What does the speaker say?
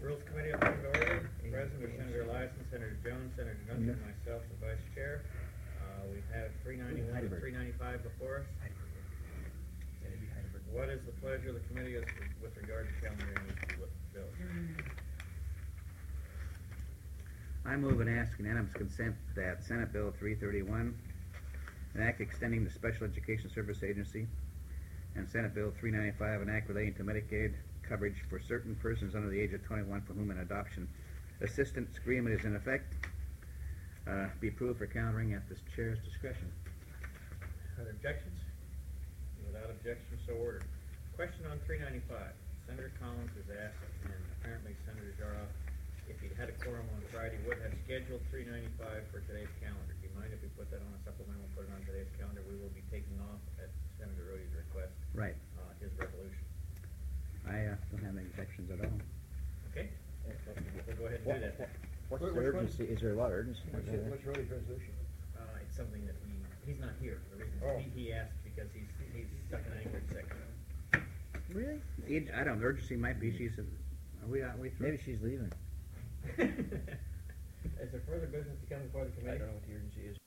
Rules Committee will come to order. Present are Senator Eliason, Senator Jones, Senator Duncan, myself, the Vice Chair. We have 391 and 395 before us. What is the pleasure of the committee with regard to calendaring these bills? I move and ask unanimous consent that Senate Bill 331, an act extending the Special Education Service Agency, and Senate Bill 395, an act relating to Medicaid coverage for certain persons under the age of 21 for whom an adoption assistance agreement is in effect, be approved for calendaring at the chair's discretion. Are there objections? Without objection, so ordered. Question on 395. Senator Collins has asked, and apparently Senator Jaroff, if he'd had a quorum on Friday, would have scheduled 395 for today's calendar. Do you mind if we put that on a supplemental and put it on today's calendar? We will be taking off at Senator Rody's request. Right. His resolution. I don't have any objections at all. Okay. We'll go ahead and do that. What's the urgency? Is there a lot of urgency? What's Rody's resolution? It's something that he's not here. The reason he asked because he's stuck in Anchorage section. Really? I don't know. Urgency might be. She's. Are we through? Maybe she's leaving. Is there further business to come before the committee? I don't know what the urgency is.